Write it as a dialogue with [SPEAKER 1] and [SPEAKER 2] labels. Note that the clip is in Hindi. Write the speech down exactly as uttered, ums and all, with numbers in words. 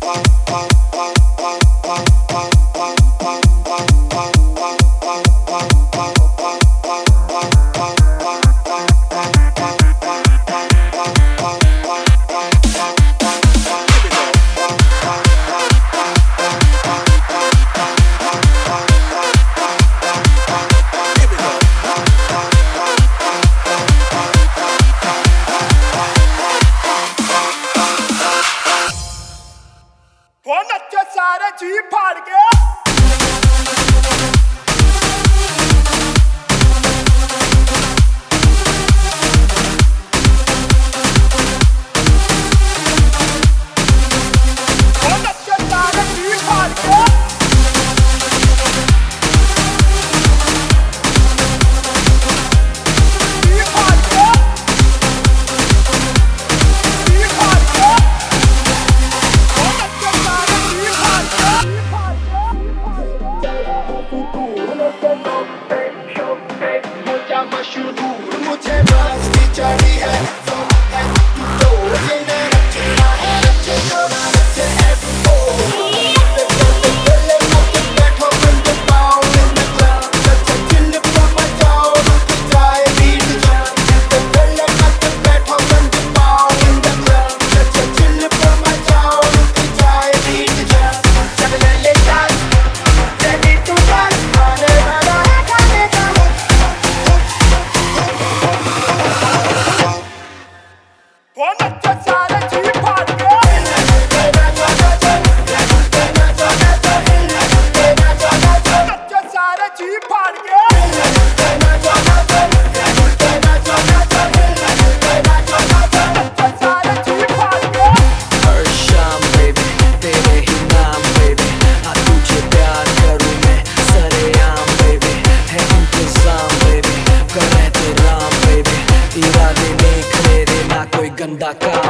[SPEAKER 1] सारे जी फाड़ के मुझे बस की चढ़ी है तो है तो ये नचना है नचना नचे एफओ बैठो बंद पाओ इन क्लब नचे चिल पर मचाओ रुक जाए बीट जान पहले मत बैठो बंद पाओ इन क्लब नचे चिल पर मचाओ रुक जाए बीट जान चल ले चल ready to dance खाने वाला है खाने का सारे जी फाड़ के सारे जी फाड़ के सारे जी फाड़ के
[SPEAKER 2] हर शाम बेबी तेरे ही नाम बेबी हाँ तुझे प्यार करूँ मैं सरेआम बेबी है इंतजाम बेबी कर एहतराम बेबी इरादे नेक मेरे ना कोई गंदा काम